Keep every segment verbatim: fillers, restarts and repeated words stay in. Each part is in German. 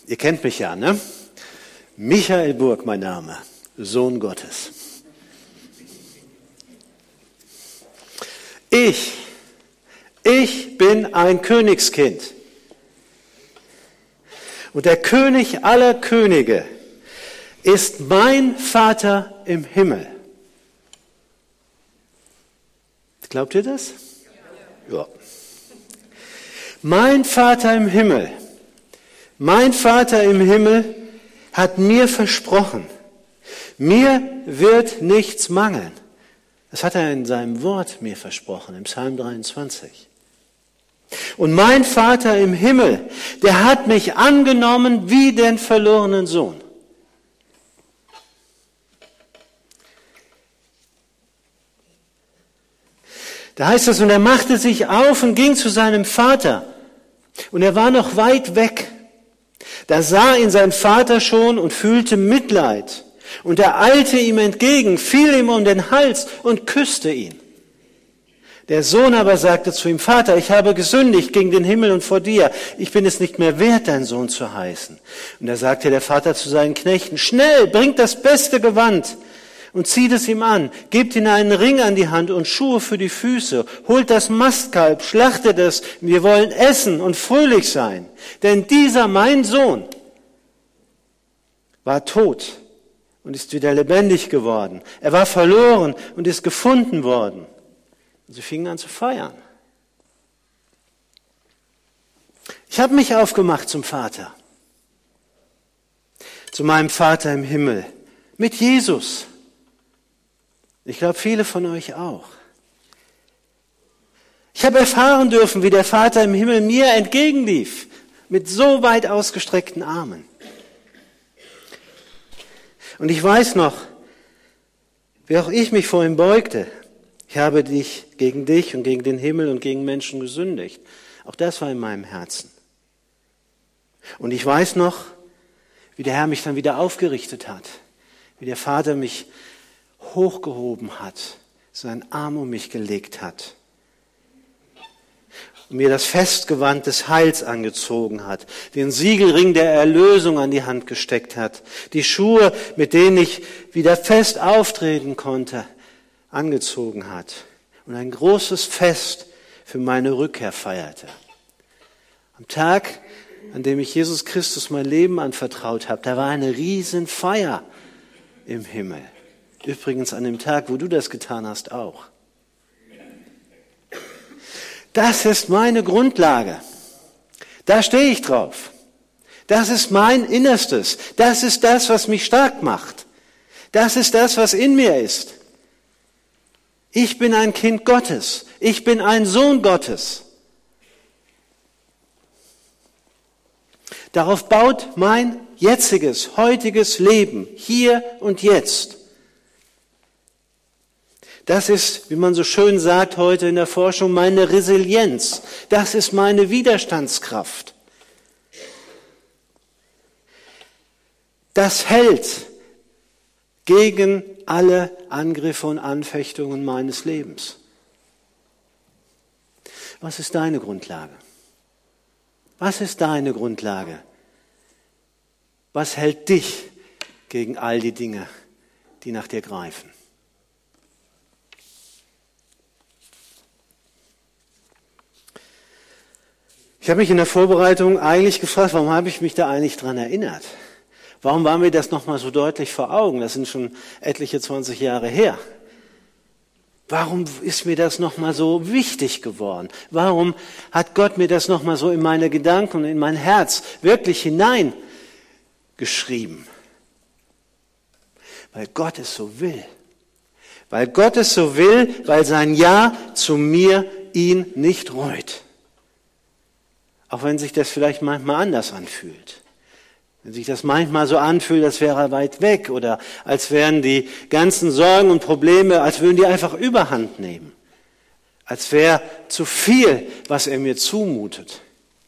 Ihr kennt mich ja, ne? Michael Burg, mein Name, Sohn Gottes. Ich, ich bin ein Königskind. Und der König aller Könige ist mein Vater im Himmel. Glaubt ihr das? Ja. Mein Vater im Himmel, mein Vater im Himmel hat mir versprochen, mir wird nichts mangeln. Das hat er in seinem Wort mir versprochen, im Psalm dreiundzwanzig. Und mein Vater im Himmel, der hat mich angenommen wie den verlorenen Sohn. Da heißt es, und er machte sich auf und ging zu seinem Vater. Und er war noch weit weg. Da sah ihn sein Vater schon und fühlte Mitleid. Und er eilte ihm entgegen, fiel ihm um den Hals und küsste ihn. Der Sohn aber sagte zu ihm, Vater, ich habe gesündigt gegen den Himmel und vor dir. Ich bin es nicht mehr wert, dein Sohn zu heißen. Und da sagte der Vater zu seinen Knechten, schnell, bringt das beste Gewand und zieht es ihm an, gebt ihm einen Ring an die Hand und Schuhe für die Füße, holt das Mastkalb, schlachtet es, wir wollen essen und fröhlich sein. Denn dieser, mein Sohn, war tot und ist wieder lebendig geworden. Er war verloren und ist gefunden worden. Und sie fingen an zu feiern. Ich habe mich aufgemacht zum Vater, zu meinem Vater im Himmel, mit Jesus. Ich glaube, viele von euch auch. Ich habe erfahren dürfen, wie der Vater im Himmel mir entgegenlief, mit so weit ausgestreckten Armen. Und ich weiß noch, wie auch ich mich vor ihm beugte. Ich habe dich gegen dich und gegen den Himmel und gegen Menschen gesündigt. Auch das war in meinem Herzen. Und ich weiß noch, wie der Herr mich dann wieder aufgerichtet hat, wie der Vater mich hochgehoben hat, seinen Arm um mich gelegt hat und mir das Festgewand des Heils angezogen hat, den Siegelring der Erlösung an die Hand gesteckt hat, die Schuhe, mit denen ich wieder fest auftreten konnte, angezogen hat und ein großes Fest für meine Rückkehr feierte. Am Tag, an dem ich Jesus Christus mein Leben anvertraut habe, da war eine Riesenfeier im Himmel. Übrigens an dem Tag, wo du das getan hast, auch. Das ist meine Grundlage. Da stehe ich drauf. Das ist mein Innerstes. Das ist das, was mich stark macht. Das ist das, was in mir ist. Ich bin ein Kind Gottes. Ich bin ein Sohn Gottes. Darauf baut mein jetziges, heutiges Leben, hier und jetzt. Das ist, wie man so schön sagt heute in der Forschung, meine Resilienz. Das ist meine Widerstandskraft. Das hält gegen alle Angriffe und Anfechtungen meines Lebens. Was ist deine Grundlage? Was ist deine Grundlage? Was hält dich gegen all die Dinge, die nach dir greifen? Ich habe mich in der Vorbereitung eigentlich gefragt, warum habe ich mich da eigentlich dran erinnert? Warum war mir das nochmal so deutlich vor Augen? Das sind schon etliche zwanzig Jahre her. Warum ist mir das nochmal so wichtig geworden? Warum hat Gott mir das nochmal so in meine Gedanken und in mein Herz wirklich hineingeschrieben? Weil Gott es so will. Weil Gott es so will, weil sein Ja zu mir ihn nicht reut. Auch wenn sich das vielleicht manchmal anders anfühlt. Wenn sich das manchmal so anfühlt, als wäre er weit weg oder als wären die ganzen Sorgen und Probleme, als würden die einfach Überhand nehmen. Als wäre zu viel, was er mir zumutet.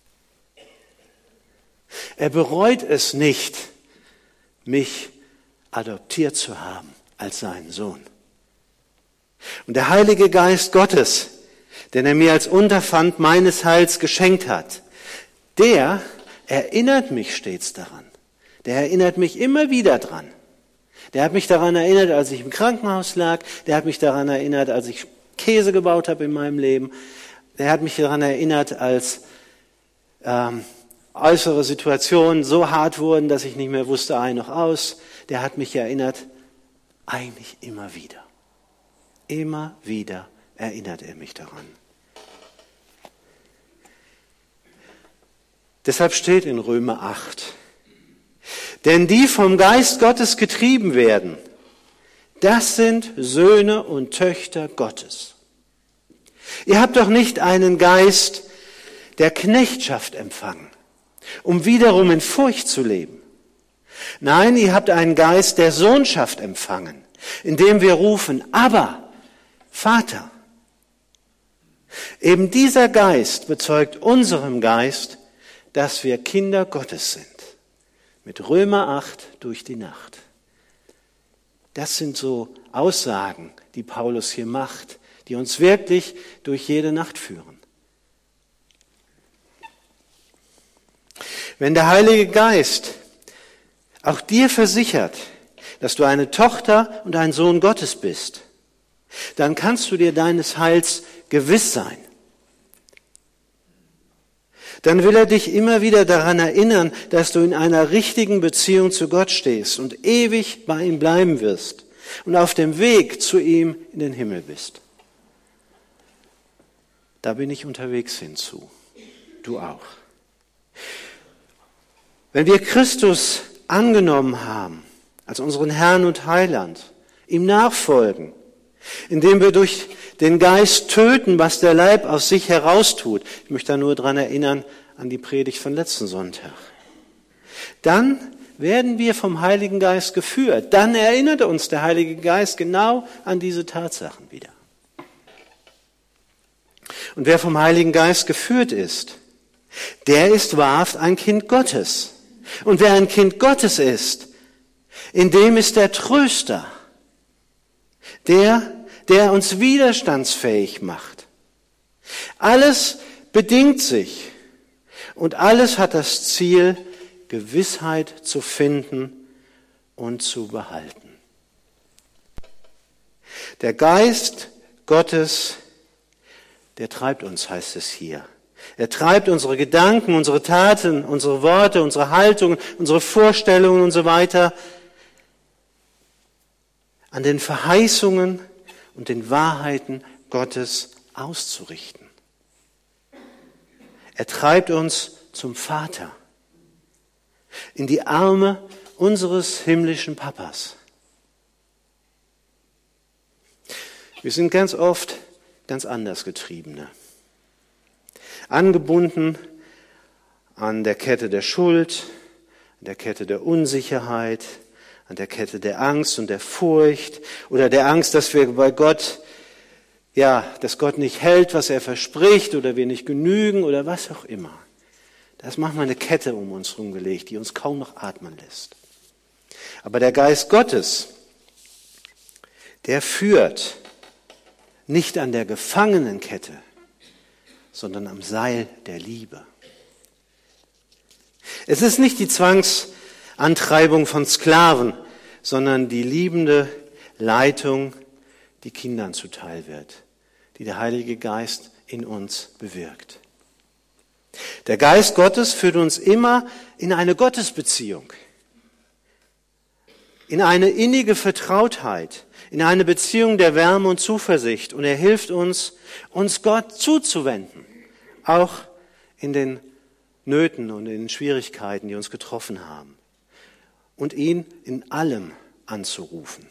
Er bereut es nicht, mich adoptiert zu haben als seinen Sohn. Und der Heilige Geist Gottes, den er mir als Unterpfand meines Heils geschenkt hat, der erinnert mich stets daran. Der erinnert mich immer wieder dran. Der hat mich daran erinnert, als ich im Krankenhaus lag. Der hat mich daran erinnert, als ich Käse gebaut habe in meinem Leben. Der hat mich daran erinnert, als ähm, äußere Situationen so hart wurden, dass ich nicht mehr wusste, ein noch aus. Der hat mich erinnert, eigentlich immer wieder. Immer wieder erinnert er mich daran. Deshalb steht in Römer acht, denn die vom Geist Gottes getrieben werden, das sind Söhne und Töchter Gottes. Ihr habt doch nicht einen Geist der Knechtschaft empfangen, um wiederum in Furcht zu leben. Nein, ihr habt einen Geist der Sohnschaft empfangen, indem wir rufen, aber Vater. Eben dieser Geist bezeugt unserem Geist, dass wir Kinder Gottes sind. Mit Römer acht durch die Nacht. Das sind so Aussagen, die Paulus hier macht, die uns wirklich durch jede Nacht führen. Wenn der Heilige Geist auch dir versichert, dass du eine Tochter und ein Sohn Gottes bist, dann kannst du dir deines Heils gewiss sein. Dann will er dich immer wieder daran erinnern, dass du in einer richtigen Beziehung zu Gott stehst und ewig bei ihm bleiben wirst und auf dem Weg zu ihm in den Himmel bist. Da bin ich unterwegs hinzu. Du auch. Wenn wir Christus angenommen haben, als unseren Herrn und Heiland, ihm nachfolgen, indem wir durch den Geist töten, was der Leib aus sich heraustut. Ich möchte da nur daran erinnern, an die Predigt von letzten Sonntag. Dann werden wir vom Heiligen Geist geführt. Dann erinnert uns der Heilige Geist genau an diese Tatsachen wieder. Und wer vom Heiligen Geist geführt ist, der ist wahrhaft ein Kind Gottes. Und wer ein Kind Gottes ist, in dem ist der Tröster, der, der uns widerstandsfähig macht. Alles bedingt sich und alles hat das Ziel, Gewissheit zu finden und zu behalten. Der Geist Gottes, der treibt uns, heißt es hier. Er treibt unsere Gedanken, unsere Taten, unsere Worte, unsere Haltungen, unsere Vorstellungen und so weiter an den Verheißungen und den Wahrheiten Gottes auszurichten. Er treibt uns zum Vater, in die Arme unseres himmlischen Papas. Wir sind ganz oft ganz anders Getriebene. Angebunden an der Kette der Schuld, an der Kette der Unsicherheit, an der Kette der Angst und der Furcht oder der Angst, dass wir bei Gott, ja, dass Gott nicht hält, was er verspricht oder wir nicht genügen oder was auch immer. Da ist manchmal eine Kette um uns rumgelegt, die uns kaum noch atmen lässt. Aber der Geist Gottes, der führt nicht an der Gefangenenkette, sondern am Seil der Liebe. Es ist nicht die Zwangsantreibung von Sklaven, sondern die liebende Leitung, die Kindern zuteil wird, die der Heilige Geist in uns bewirkt. Der Geist Gottes führt uns immer in eine Gottesbeziehung, in eine innige Vertrautheit, in eine Beziehung der Wärme und Zuversicht. Und er hilft uns, uns Gott zuzuwenden, auch in den Nöten und in den Schwierigkeiten, die uns getroffen haben. Und ihn in allem anzurufen.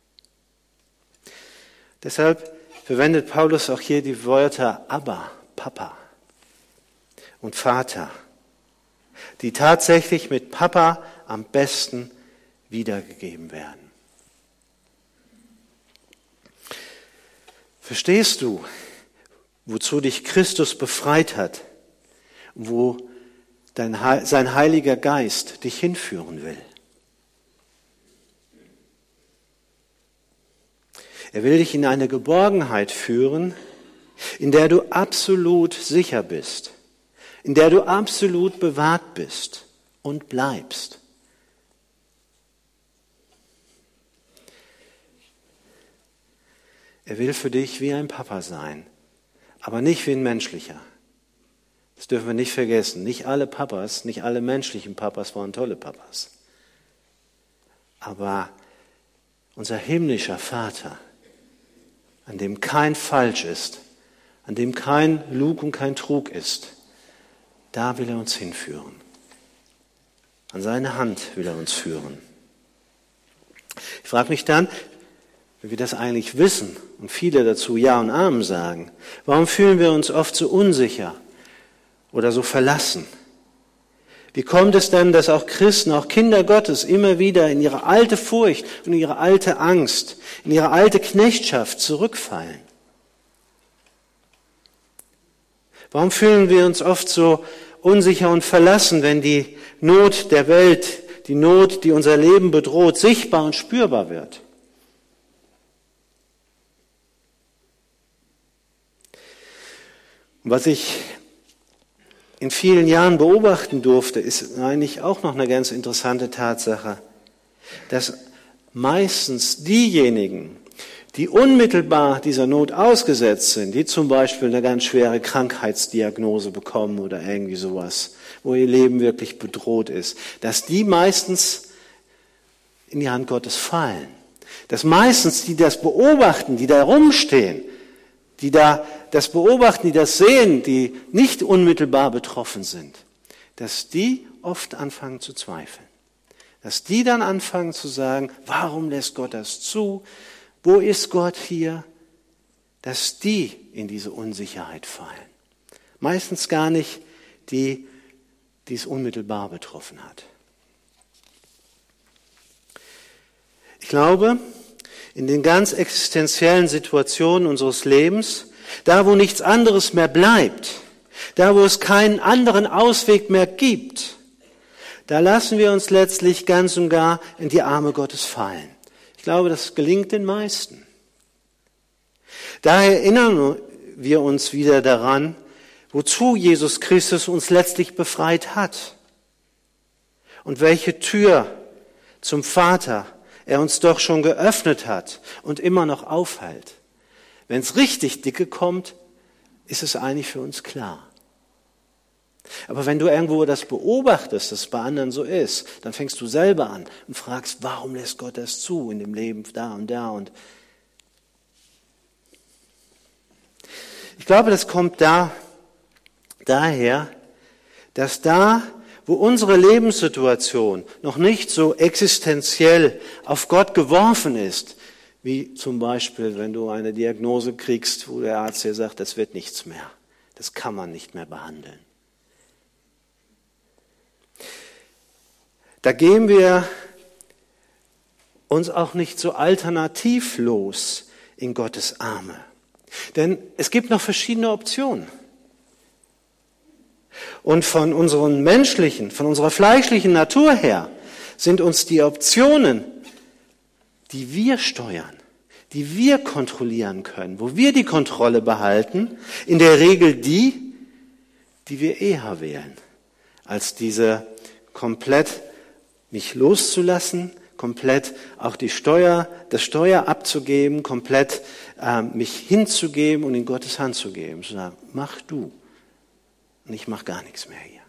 Deshalb verwendet Paulus auch hier die Wörter Abba, Papa und Vater, die tatsächlich mit Papa am besten wiedergegeben werden. Verstehst du, wozu dich Christus befreit hat, wo dein, sein Heiliger Geist dich hinführen will? Er will dich in eine Geborgenheit führen, in der du absolut sicher bist, in der du absolut bewahrt bist und bleibst. Er will für dich wie ein Papa sein, aber nicht wie ein menschlicher. Das dürfen wir nicht vergessen. Nicht alle Papas, nicht alle menschlichen Papas waren tolle Papas. Aber unser himmlischer Vater, an dem kein Falsch ist, an dem kein Lug und kein Trug ist, da will er uns hinführen. An seine Hand will er uns führen. Ich frage mich dann, wenn wir das eigentlich wissen und viele dazu Ja und Amen sagen, warum fühlen wir uns oft so unsicher oder so verlassen? Wie kommt es denn, dass auch Christen, auch Kinder Gottes immer wieder in ihre alte Furcht und ihre alte Angst, in ihre alte Knechtschaft zurückfallen? Warum fühlen wir uns oft so unsicher und verlassen, wenn die Not der Welt, die Not, die unser Leben bedroht, sichtbar und spürbar wird? Was ich in vielen Jahren beobachten durfte, ist eigentlich auch noch eine ganz interessante Tatsache, dass meistens diejenigen, die unmittelbar dieser Not ausgesetzt sind, die zum Beispiel eine ganz schwere Krankheitsdiagnose bekommen oder irgendwie sowas, wo ihr Leben wirklich bedroht ist, dass die meistens in die Hand Gottes fallen. Dass meistens die das beobachten, die da rumstehen, die da das beobachten, die das sehen, die nicht unmittelbar betroffen sind, dass die oft anfangen zu zweifeln. Dass die dann anfangen zu sagen, warum lässt Gott das zu? Wo ist Gott hier? Dass die in diese Unsicherheit fallen. Meistens gar nicht die, die es unmittelbar betroffen hat. Ich glaube, in den ganz existenziellen Situationen unseres Lebens, da wo nichts anderes mehr bleibt, da wo es keinen anderen Ausweg mehr gibt, da lassen wir uns letztlich ganz und gar in die Arme Gottes fallen. Ich glaube, das gelingt den meisten. Da erinnern wir uns wieder daran, wozu Jesus Christus uns letztlich befreit hat und welche Tür zum Vater er uns doch schon geöffnet hat und immer noch aufhält. Wenn es richtig dicke kommt, ist es eigentlich für uns klar. Aber wenn du irgendwo das beobachtest, dass es bei anderen so ist, dann fängst du selber an und fragst, warum lässt Gott das zu in dem Leben da und da? Und ich glaube, das kommt da daher, dass da, wo unsere Lebenssituation noch nicht so existenziell auf Gott geworfen ist, wie zum Beispiel, wenn du eine Diagnose kriegst, wo der Arzt dir sagt, das wird nichts mehr, das kann man nicht mehr behandeln. Da gehen wir uns auch nicht so alternativlos in Gottes Arme. Denn es gibt noch verschiedene Optionen. Und von unseren menschlichen, von unserer fleischlichen Natur her sind uns die Optionen, die wir steuern, die wir kontrollieren können, wo wir die Kontrolle behalten, in der Regel die, die wir eher wählen, als diese komplett mich loszulassen, komplett auch die Steuer, das Steuer abzugeben, komplett äh, mich hinzugeben und in Gottes Hand zu geben, zu sagen, mach du und ich mach gar nichts mehr hier.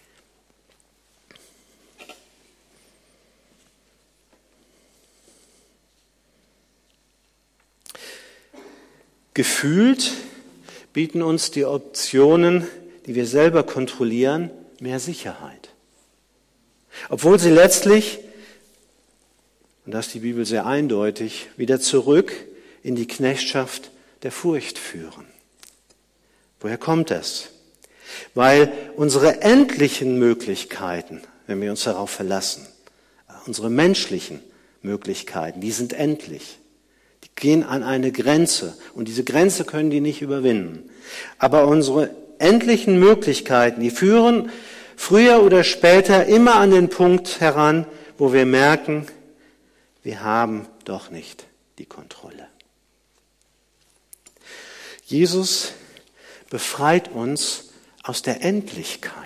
Gefühlt bieten uns die Optionen, die wir selber kontrollieren, mehr Sicherheit. Obwohl sie letztlich, und das ist die Bibel sehr eindeutig, wieder zurück in die Knechtschaft der Furcht führen. Woher kommt das? Weil unsere endlichen Möglichkeiten, wenn wir uns darauf verlassen, unsere menschlichen Möglichkeiten, die sind endlich. Die gehen an eine Grenze und diese Grenze können die nicht überwinden. Aber unsere endlichen Möglichkeiten, die führen früher oder später immer an den Punkt heran, wo wir merken, wir haben doch nicht die Kontrolle. Jesus befreit uns aus der Endlichkeit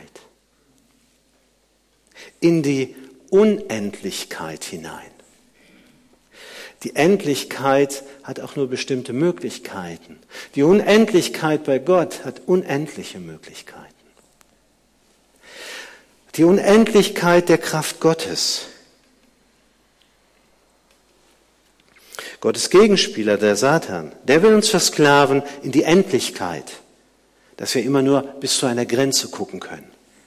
in die Unendlichkeit hinein. Die Endlichkeit hat auch nur bestimmte Möglichkeiten. Die Unendlichkeit bei Gott hat unendliche Möglichkeiten. Die Unendlichkeit der Kraft Gottes. Gottes Gegenspieler, der Satan, der will uns versklaven in die Endlichkeit, dass wir immer nur bis zu einer Grenze gucken können.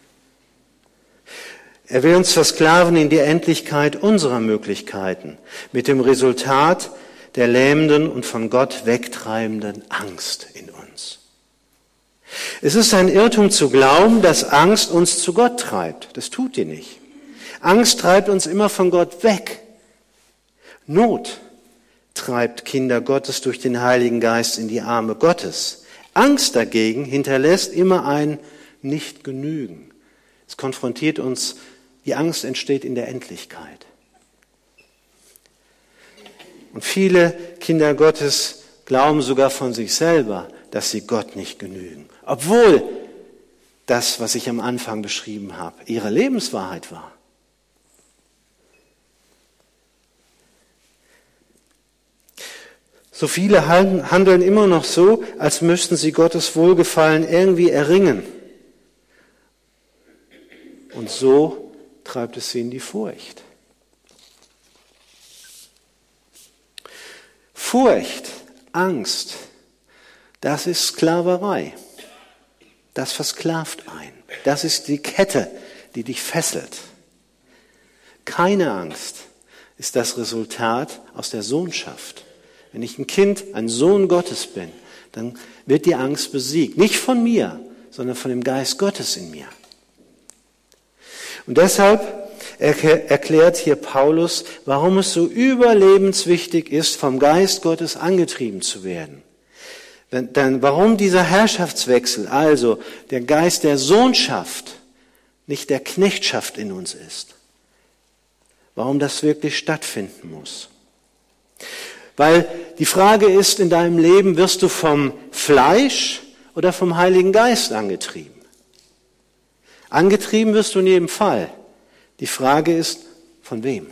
Er will uns versklaven in die Endlichkeit unserer Möglichkeiten, mit dem Resultat der lähmenden und von Gott wegtreibenden Angst in uns. Es ist ein Irrtum zu glauben, dass Angst uns zu Gott treibt. Das tut die nicht. Angst treibt uns immer von Gott weg. Not treibt Kinder Gottes durch den Heiligen Geist in die Arme Gottes. Angst dagegen hinterlässt immer ein Nicht-Genügen. Es konfrontiert uns, die Angst entsteht in der Endlichkeit. Und viele Kinder Gottes glauben sogar von sich selber, dass sie Gott nicht genügen. Obwohl das, was ich am Anfang beschrieben habe, ihre Lebenswahrheit war. So viele handeln immer noch so, als müssten sie Gottes Wohlgefallen irgendwie erringen. Und so treibt es sie in die Furcht. Furcht, Angst, das ist Sklaverei. Das versklavt ein. Das ist die Kette, die dich fesselt. Keine Angst ist das Resultat aus der Sohnschaft. Wenn ich ein Kind, ein Sohn Gottes bin, dann wird die Angst besiegt. Nicht von mir, sondern von dem Geist Gottes in mir. Und deshalb erklärt hier Paulus, warum es so überlebenswichtig ist, vom Geist Gottes angetrieben zu werden. Dann warum dieser Herrschaftswechsel, also der Geist der Sohnschaft, nicht der Knechtschaft in uns ist. Warum das wirklich stattfinden muss. Weil die Frage ist in deinem Leben, wirst du vom Fleisch oder vom Heiligen Geist angetrieben? Angetrieben wirst du in jedem Fall. Die Frage ist, von wem?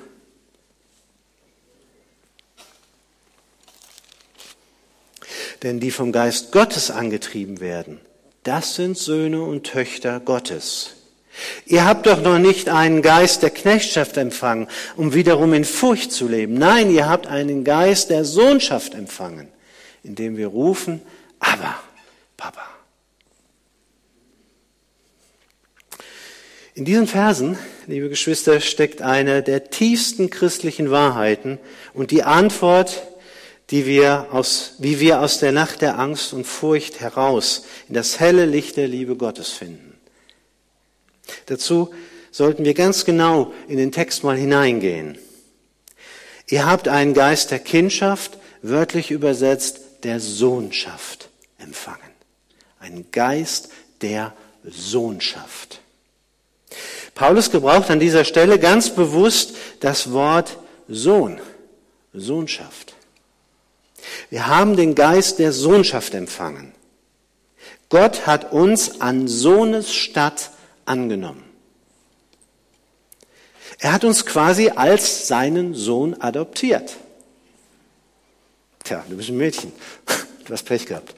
Denn die vom Geist Gottes angetrieben werden, das sind Söhne und Töchter Gottes. Ihr habt doch noch nicht einen Geist der Knechtschaft empfangen, um wiederum in Furcht zu leben. Nein, ihr habt einen Geist der Sohnschaft empfangen, indem wir rufen, aber Papa. In diesen Versen, liebe Geschwister, steckt eine der tiefsten christlichen Wahrheiten und die Antwort, die wir aus, wie wir aus der Nacht der Angst und Furcht heraus in das helle Licht der Liebe Gottes finden. Dazu sollten wir ganz genau in den Text mal hineingehen. Ihr habt einen Geist der Kindschaft, wörtlich übersetzt der Sohnschaft, empfangen. Ein Geist der Sohnschaft. Paulus gebraucht an dieser Stelle ganz bewusst das Wort Sohn, Sohnschaft. Wir haben den Geist der Sohnschaft empfangen. Gott hat uns an Sohnes statt angenommen. Er hat uns quasi als seinen Sohn adoptiert. Tja, du bist ein Mädchen. Du hast Pech gehabt.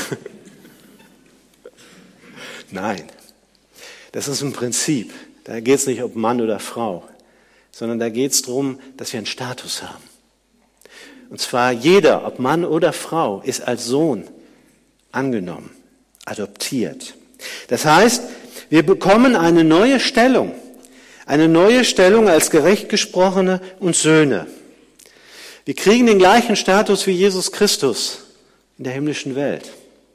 Nein, das ist ein Prinzip. Da geht es nicht um Mann oder Frau, sondern da geht es darum, dass wir einen Status haben. Und zwar jeder, ob Mann oder Frau, ist als Sohn angenommen, adoptiert. Das heißt, wir bekommen eine neue Stellung, eine neue Stellung als Gerechtgesprochene und Söhne. Wir kriegen den gleichen Status wie Jesus Christus in der himmlischen Welt.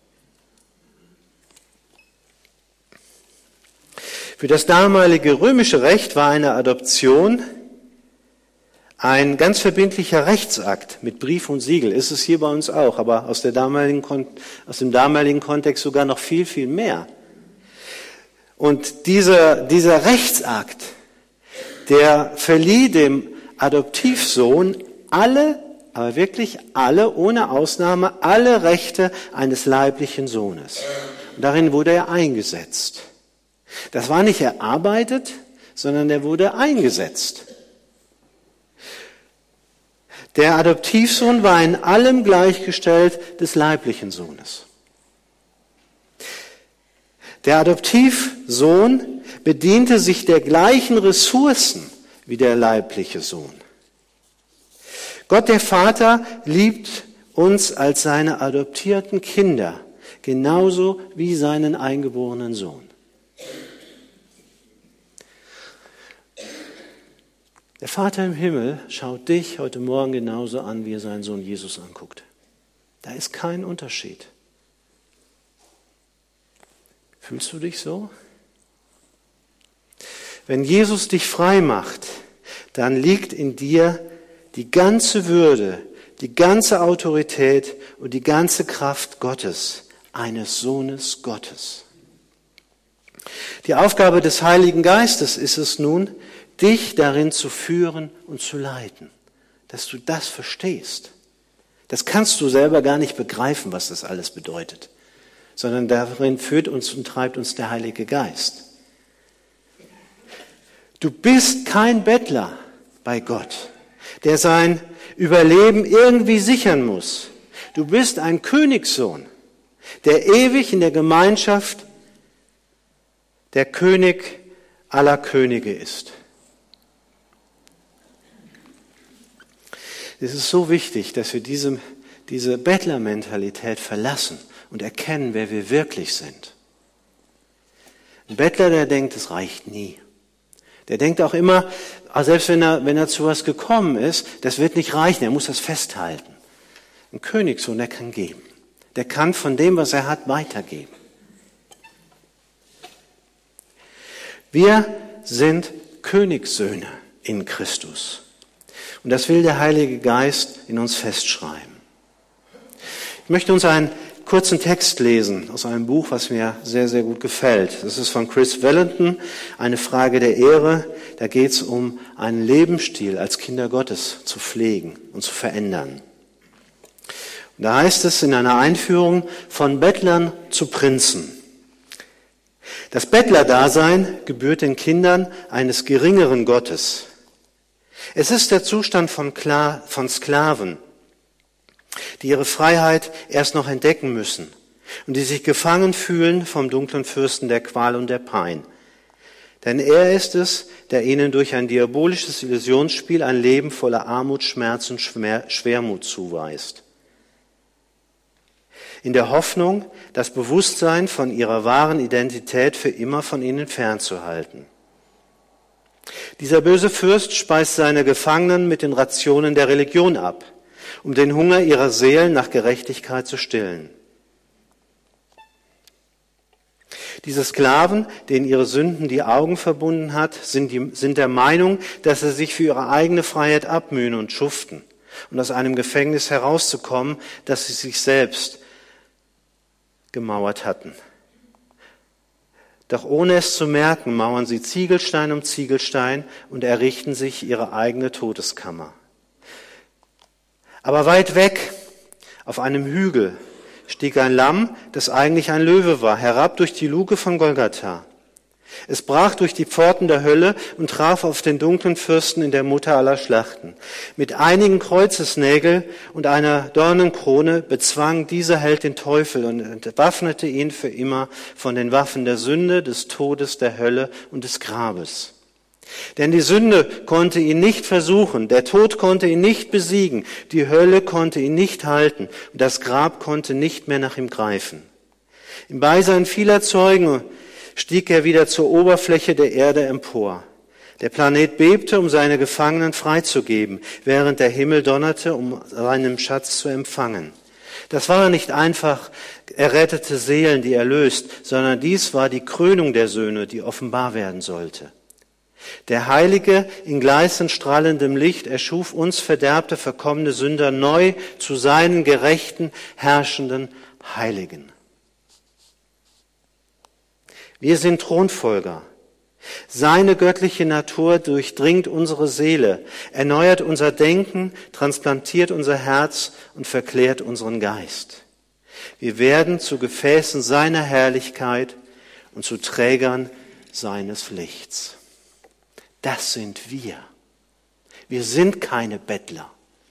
Für das damalige römische Recht war eine Adoption ein ganz verbindlicher Rechtsakt mit Brief und Siegel. Ist es hier bei uns auch, aber aus, der damaligen, aus dem damaligen Kontext sogar noch viel, viel mehr. Und dieser, dieser Rechtsakt, der verlieh dem Adoptivsohn alle, aber wirklich alle, ohne Ausnahme, alle Rechte eines leiblichen Sohnes. und darin wurde er eingesetzt. Das war nicht erarbeitet, sondern er wurde eingesetzt. Der Adoptivsohn war in allem gleichgestellt des leiblichen Sohnes. Der Adoptivsohn bediente sich der gleichen Ressourcen wie der leibliche Sohn. Gott der Vater liebt uns als seine adoptierten Kinder, genauso wie seinen eingeborenen Sohn. Der Vater im Himmel schaut dich heute Morgen genauso an, wie er seinen Sohn Jesus anguckt. Da ist kein Unterschied. Fühlst du dich so? Wenn Jesus dich frei macht, dann liegt in dir die ganze Würde, die ganze Autorität und die ganze Kraft Gottes, eines Sohnes Gottes. Die Aufgabe des Heiligen Geistes ist es nun, dich darin zu führen und zu leiten, dass du das verstehst. Das kannst du selber gar nicht begreifen, was das alles bedeutet, sondern darin führt uns und treibt uns der Heilige Geist. Du bist kein Bettler bei Gott, der sein Überleben irgendwie sichern muss. Du bist ein Königssohn, der ewig in der Gemeinschaft der König aller Könige ist. Es ist so wichtig, dass wir diese, diese Bettlermentalität verlassen und erkennen, wer wir wirklich sind. Ein Bettler, der denkt, es reicht nie. Der denkt auch immer, selbst wenn er, wenn er zu was gekommen ist, das wird nicht reichen, er muss das festhalten. Ein Königssohn, der kann geben. Der kann von dem, was er hat, weitergeben. Wir sind Königssöhne in Christus. Und das will der Heilige Geist in uns festschreiben. Ich möchte uns einen kurzen Text lesen aus einem Buch, was mir sehr, sehr gut gefällt. Das ist von Chris Valentin, Eine Frage der Ehre. Da geht es um einen Lebensstil als Kinder Gottes zu pflegen und zu verändern. Und da heißt es in einer Einführung, von Bettlern zu Prinzen. Das Bettlerdasein gebührt den Kindern eines geringeren Gottes. Es ist der Zustand von, Kla- von Sklaven, die ihre Freiheit erst noch entdecken müssen und die sich gefangen fühlen vom dunklen Fürsten der Qual und der Pein. Denn er ist es, der ihnen durch ein diabolisches Illusionsspiel ein Leben voller Armut, Schmerz und Schwermut zuweist. In der Hoffnung, das Bewusstsein von ihrer wahren Identität für immer von ihnen fernzuhalten. Dieser böse Fürst speist seine Gefangenen mit den Rationen der Religion ab, um den Hunger ihrer Seelen nach Gerechtigkeit zu stillen. Diese Sklaven, denen ihre Sünden die Augen verbunden hat, sind, die, sind der Meinung, dass sie sich für ihre eigene Freiheit abmühen und schuften und aus einem Gefängnis herauszukommen, das sie sich selbst gemauert hatten. Doch ohne es zu merken, mauern sie Ziegelstein um Ziegelstein und errichten sich ihre eigene Todeskammer. Aber weit weg, auf einem Hügel, stieg ein Lamm, das eigentlich ein Löwe war, herab durch die Luke von Golgatha. Es brach durch die Pforten der Hölle und traf auf den dunklen Fürsten in der Mutter aller Schlachten. Mit einigen Kreuzesnägeln und einer Dornenkrone bezwang dieser Held den Teufel und entwaffnete ihn für immer von den Waffen der Sünde, des Todes, der Hölle und des Grabes. Denn die Sünde konnte ihn nicht versuchen, der Tod konnte ihn nicht besiegen, die Hölle konnte ihn nicht halten und das Grab konnte nicht mehr nach ihm greifen. Im Beisein vieler Zeugen stieg er wieder zur Oberfläche der Erde empor. Der Planet bebte, um seine Gefangenen freizugeben, während der Himmel donnerte, um seinen Schatz zu empfangen. Das waren nicht einfach errettete Seelen, die er löst, sondern dies war die Krönung der Söhne, die offenbar werden sollte. Der Heilige, in gleißend strahlendem Licht, erschuf uns verderbte, verkommene Sünder neu zu seinen gerechten, herrschenden Heiligen. Wir sind Thronfolger. Seine göttliche Natur durchdringt unsere Seele, erneuert unser Denken, transplantiert unser Herz und verklärt unseren Geist. Wir werden zu Gefäßen seiner Herrlichkeit und zu Trägern seines Lichts. Das sind wir. Wir sind keine Bettler.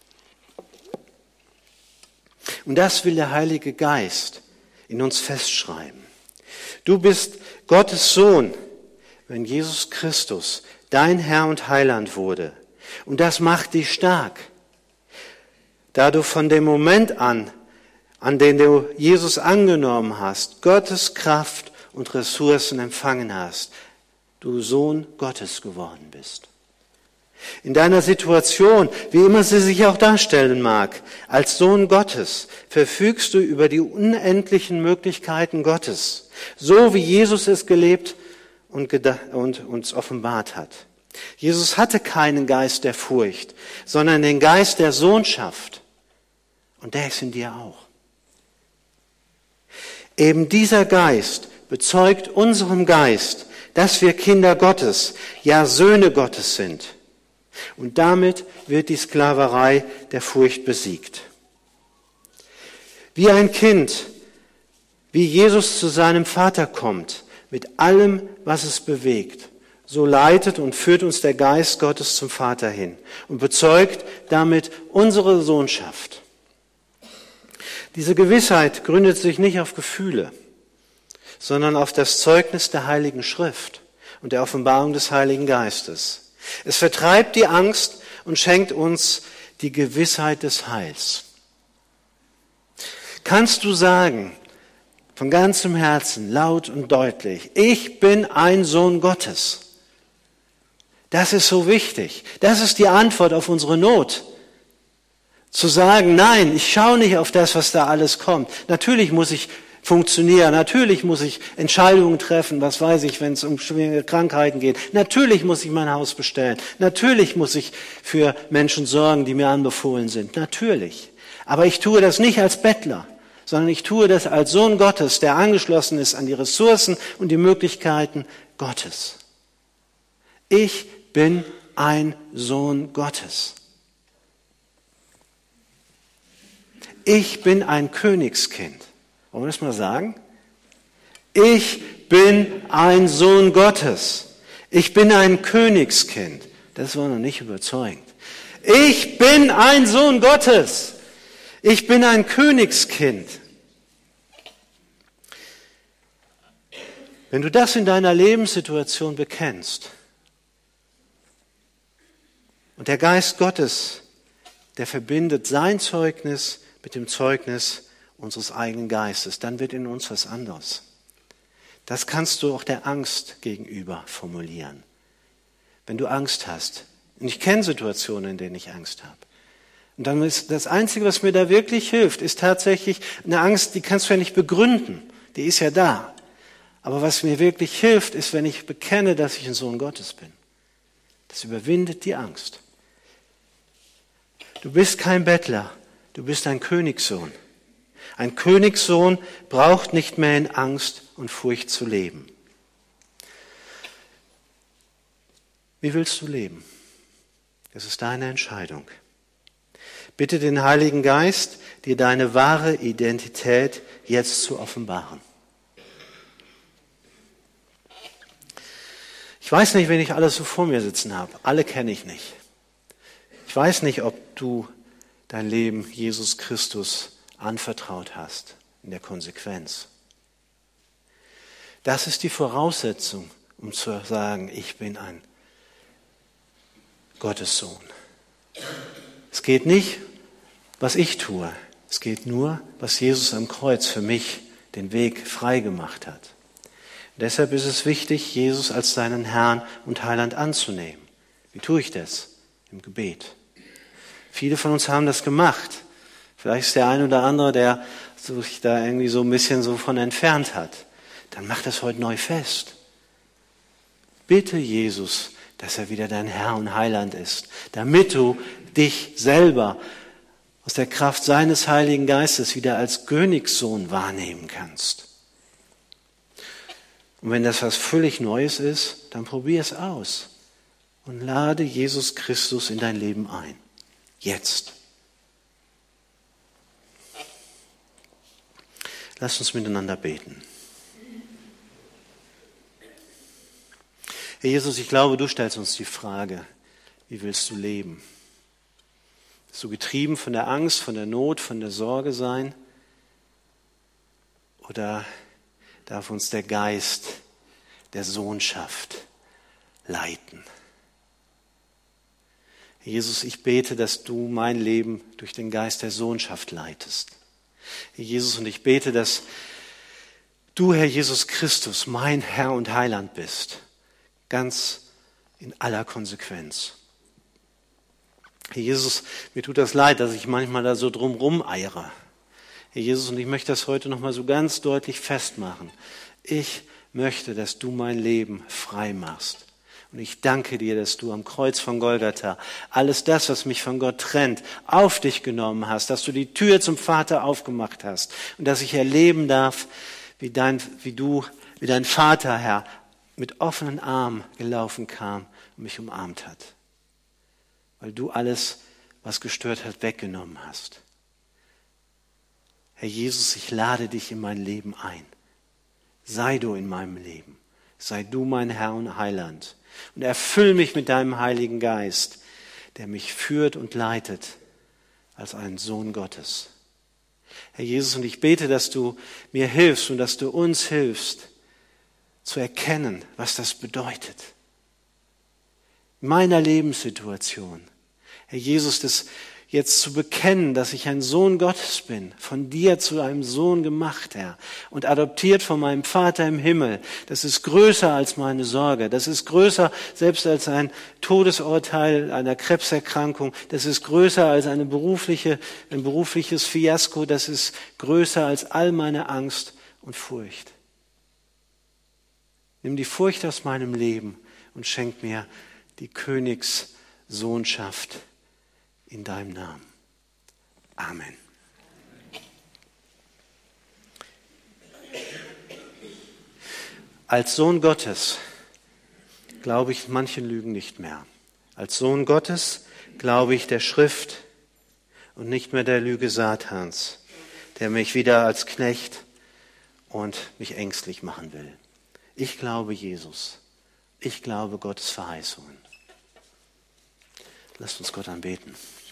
Und das will der Heilige Geist in uns festschreiben. Du bist Gottes Sohn, wenn Jesus Christus dein Herr und Heiland wurde. Und das macht dich stark. Da du von dem Moment an, an den du Jesus angenommen hast, Gottes Kraft und Ressourcen empfangen hast, du Sohn Gottes geworden bist. In deiner Situation, wie immer sie sich auch darstellen mag, als Sohn Gottes, verfügst du über die unendlichen Möglichkeiten Gottes, so wie Jesus es gelebt und, und uns offenbart hat. Jesus hatte keinen Geist der Furcht, sondern den Geist der Sohnschaft. Und der ist in dir auch. Eben dieser Geist bezeugt unserem Geist, dass wir Kinder Gottes, ja Söhne Gottes sind. Und damit wird die Sklaverei der Furcht besiegt. Wie ein Kind, wie Jesus zu seinem Vater kommt, mit allem, was es bewegt, so leitet und führt uns der Geist Gottes zum Vater hin und bezeugt damit unsere Sohnschaft. Diese Gewissheit gründet sich nicht auf Gefühle, sondern auf das Zeugnis der Heiligen Schrift und der Offenbarung des Heiligen Geistes. Es vertreibt die Angst und schenkt uns die Gewissheit des Heils. Kannst du sagen, von ganzem Herzen, laut und deutlich, ich bin ein Sohn Gottes? Das ist so wichtig. Das ist die Antwort auf unsere Not. Zu sagen, nein, ich schaue nicht auf das, was da alles kommt. Natürlich muss ich funktionieren. Natürlich muss ich Entscheidungen treffen, was weiß ich, wenn es um schwere Krankheiten geht. Natürlich muss ich mein Haus bestellen. Natürlich muss ich für Menschen sorgen, die mir anbefohlen sind. Natürlich. Aber ich tue das nicht als Bettler, sondern ich tue das als Sohn Gottes, der angeschlossen ist an die Ressourcen und die Möglichkeiten Gottes. Ich bin ein Sohn Gottes. Ich bin ein Königskind. Wollen wir das mal sagen? Ich bin ein Sohn Gottes. Ich bin ein Königskind. Das war noch nicht überzeugend. Ich bin ein Sohn Gottes. Ich bin ein Königskind. Wenn du das in deiner Lebenssituation bekennst und der Geist Gottes, der verbindet sein Zeugnis mit dem Zeugnis unseres eigenen Geistes, dann wird in uns was anderes. Das kannst du auch der Angst gegenüber formulieren. Wenn du Angst hast, und ich kenne Situationen, in denen ich Angst habe, und dann ist das Einzige, was mir da wirklich hilft, ist tatsächlich eine Angst, die kannst du ja nicht begründen, die ist ja da. Aber was mir wirklich hilft, ist, wenn ich bekenne, dass ich ein Sohn Gottes bin. Das überwindet die Angst. Du bist kein Bettler, du bist ein Königssohn. Ein Königssohn braucht nicht mehr in Angst und Furcht zu leben. Wie willst du leben? Das ist deine Entscheidung. Bitte den Heiligen Geist, dir deine wahre Identität jetzt zu offenbaren. Ich weiß nicht, wen ich alles so vor mir sitzen habe. Alle kenne ich nicht. Ich weiß nicht, ob du dein Leben Jesus Christus anvertraut hast, in der Konsequenz. Das ist die Voraussetzung, um zu sagen, ich bin ein Gottes Sohn. Es geht nicht, was ich tue. Es geht nur, was Jesus am Kreuz für mich den Weg frei gemacht hat. Und deshalb ist es wichtig, Jesus als seinen Herrn und Heiland anzunehmen. Wie tue ich das? Im Gebet. Viele von uns haben das gemacht. Vielleicht ist der ein oder andere, der sich da irgendwie so ein bisschen so von entfernt hat. Dann mach das heute neu fest. Bitte Jesus, dass er wieder dein Herr und Heiland ist, damit du dich selber aus der Kraft seines Heiligen Geistes wieder als Königssohn wahrnehmen kannst. Und wenn das was völlig Neues ist, dann probier es aus und lade Jesus Christus in dein Leben ein. Jetzt. Lasst uns miteinander beten. Herr Jesus, ich glaube, du stellst uns die Frage, wie willst du leben? Bist du getrieben von der Angst, von der Not, von der Sorge sein? Oder darf uns der Geist der Sohnschaft leiten? Herr Jesus, ich bete, dass du mein Leben durch den Geist der Sohnschaft leitest. Herr Jesus, und ich bete, dass du, Herr Jesus Christus, mein Herr und Heiland bist. Ganz in aller Konsequenz. Herr Jesus, mir tut das leid, dass ich manchmal da so drumrum eiere. Herr Jesus, und ich möchte das heute nochmal so ganz deutlich festmachen. Ich möchte, dass du mein Leben frei machst. Und ich danke dir, dass du am Kreuz von Golgatha alles das, was mich von Gott trennt, auf dich genommen hast, dass du die Tür zum Vater aufgemacht hast und dass ich erleben darf, wie dein, wie du, wie dein Vater, Herr, mit offenen Armen gelaufen kam und mich umarmt hat. Weil du alles, was gestört hat, weggenommen hast. Herr Jesus, ich lade dich in mein Leben ein. Sei du in meinem Leben. Sei du mein Herr und Heiland. Und erfüll mich mit deinem Heiligen Geist, der mich führt und leitet als einen Sohn Gottes. Herr Jesus, und ich bete, dass du mir hilfst und dass du uns hilfst, zu erkennen, was das bedeutet. In meiner Lebenssituation. Herr Jesus, das jetzt zu bekennen, dass ich ein Sohn Gottes bin, von dir zu einem Sohn gemacht, Herr, und adoptiert von meinem Vater im Himmel. Das ist größer als meine Sorge. Das ist größer selbst als ein Todesurteil einer Krebserkrankung. Das ist größer als eine berufliche, ein berufliches Fiasko. Das ist größer als all meine Angst und Furcht. Nimm die Furcht aus meinem Leben und schenk mir die Königssohnschaft in deinem Namen. Amen. Als Sohn Gottes glaube ich manchen Lügen nicht mehr. Als Sohn Gottes glaube ich der Schrift und nicht mehr der Lüge Satans, der mich wieder als Knecht und mich ängstlich machen will. Ich glaube Jesus. Ich glaube Gottes Verheißungen. Lasst uns Gott anbeten.